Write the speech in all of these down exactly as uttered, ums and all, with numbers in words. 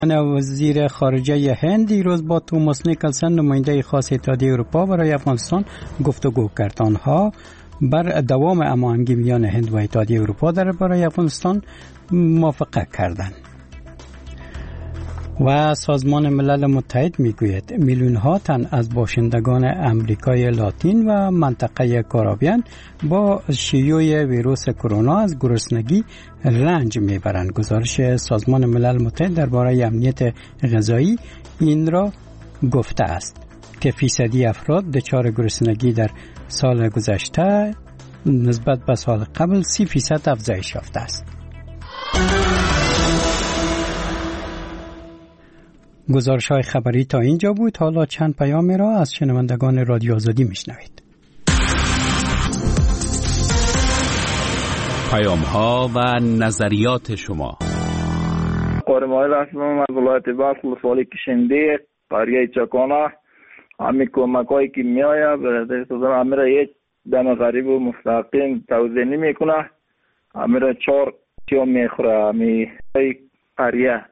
وزیر خارجه هند دیروز با توماس نیکلسن نماینده خاص اتحادیه اروپا برای افغانستان گفتگو کرد. آنها بر دوام هماهنگی میان هند و اتحادیه اروپا درباره افغانستان موافقت کردند. و سازمان ملل متحد میگوید میلیون ها تن از باشندگان امریکای لاتین و منطقه کارائیبیان با شیوع ویروس کرونا از گرسنگی رنج میبرند. گزارش سازمان ملل متحد درباره امنیت غذایی این را گفته است که فیصدی افراد دچار گرسنگی در سال گذشته نسبت به سال قبل سی فیصد افزایش یافته است. گزارش های خبری تا اینجا بود. حالا چند پیام را از شنوندگان رادیو آزادی میشنوید. پیام ها و نظریات شما. قرمای رسمم از ولایت بلخ مسئولی کشنده قریه چکانه همین کمک هایی که می آید برای سازم همین را یک دم غریب و مستقیم توضیح نمی کنه. همین را چار کیا می خوره همین قریه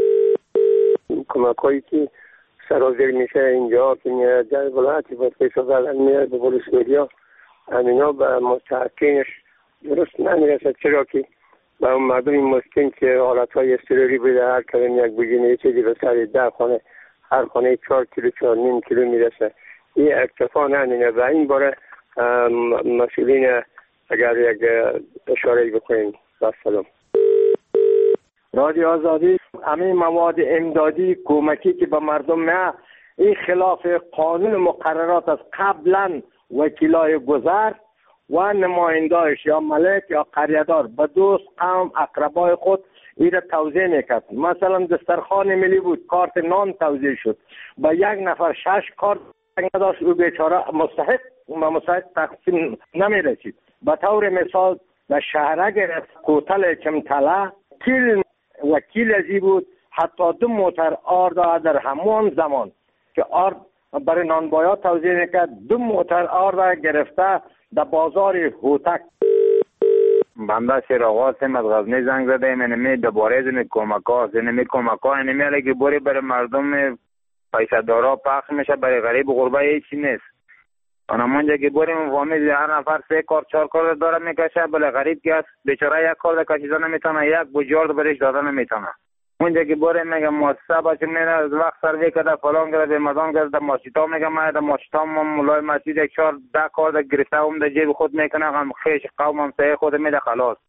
کمک هایی که سرازیر میشه اینجا که میاد در ولایتی بسته شده میاد به پلیس میدیا همینا به مستحقینش درست نمیرسه، چرا که به اون مردم مسکین که حالت های اضطراری بوده هر کلم یک بگینه یه چیزی به سر ده خانه هر خانه چهار کیلو چهار نیم کیلو میرسه. این اکتفا نمینه و این باره مسئولین اگر یک اشاره بکنیم. با سلام. رادیو آزادی همین مواد امدادی کمکی که به مردم نه این خلاف قانون مقررات از قبلا وکیلای گذر و نمایندهاش یا ملک یا قریه‌دار به دوست قوم اقربای خود این را توزیع میکرد. مثلا دسترخوان ملی بود کارت نان توزیع شد با یک نفر شش کارت نداشت او بیچاره مستحق و مستحق تقسیم نمیرسید. به طور مثال به شهره گرفت کوتل چمتله کل وکیل ازی بود حتی دو موتر آرد در همون زمان که آرد برای نانبایا توزیع میکرد دو موتر آرد گرفته در بازار هوتک. بنده شراغ هستیم از غزنی زنگ زده ایم اینمی دوباره از این کمک ها اینمی کمک ها اینمی علی که بوری برای مردم پیسه دارا پخش میشه برای غریب غربه هیچی نیست. انا منجا که بوریم فامیل هر نفر سه کار چهار کار داره میکشه بله غریب که است بیچاره یک کار کشیدن نمیتونه یک بجارد برش دادن نمیتونه. اونجا که بوریم میگم مؤسسه بچه میره از وقت سروی کرده فلان کرده مدان کرده ماشیتا میگم من در ماشیتا مولای مسجد یک چهار ده کار در گرفته هم در جیب خود میکنه هم خیش قوم هم سه خود میده خلاص.